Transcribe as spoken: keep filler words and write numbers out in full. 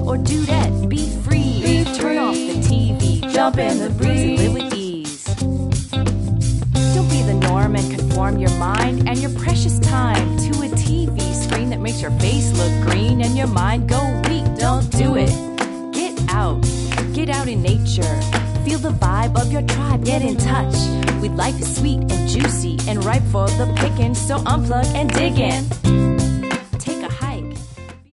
or dudette. Be free. Be free. Turn off the T V. Jump in the breeze and live with ease. Don't be the norm and conform your mind and your precious time to a T V screen that makes your face look green and your mind go weak. Don't do it. Get out. Get out in nature. Feel the vibe of your tribe. Get in touch with life is sweet and juicy and ripe for the picking. So unplug and dig in.